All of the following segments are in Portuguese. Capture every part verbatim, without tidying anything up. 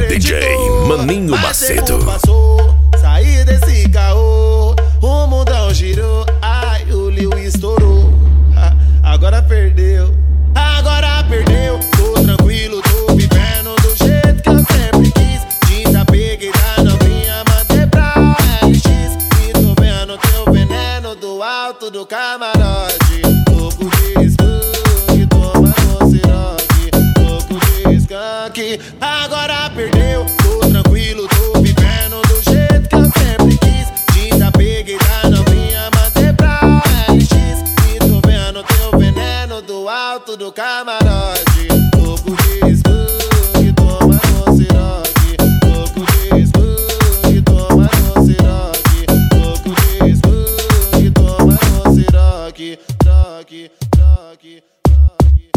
D J Maninho Macedo. Passou, saí desse caô, o mundão girou, ai, o Liu estourou. Ah, agora perdeu, agora perdeu. Tô tranquilo, tô vivendo do jeito que eu sempre quis. Desapeguei da novinha, mandei pra L X. E tô vendo teu veneno do alto do camarote. Louco de skunk, toma no siroque. Louco de skunk, agora perdeu. Tô tranquilo, tô vivendo do jeito que eu sempre quis. Desapeguei da novinha, mandei pra L X. E tô vendo teu veneno do alto do camarote. Louco de skunk, toma no siroque. Louco de skunk, toma no siroque. Louco de skunk, toma no siroque. Toque, toque, toque.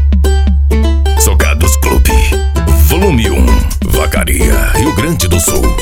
Socados Clube, volume um, Vacaria, Rio Grande do Sul.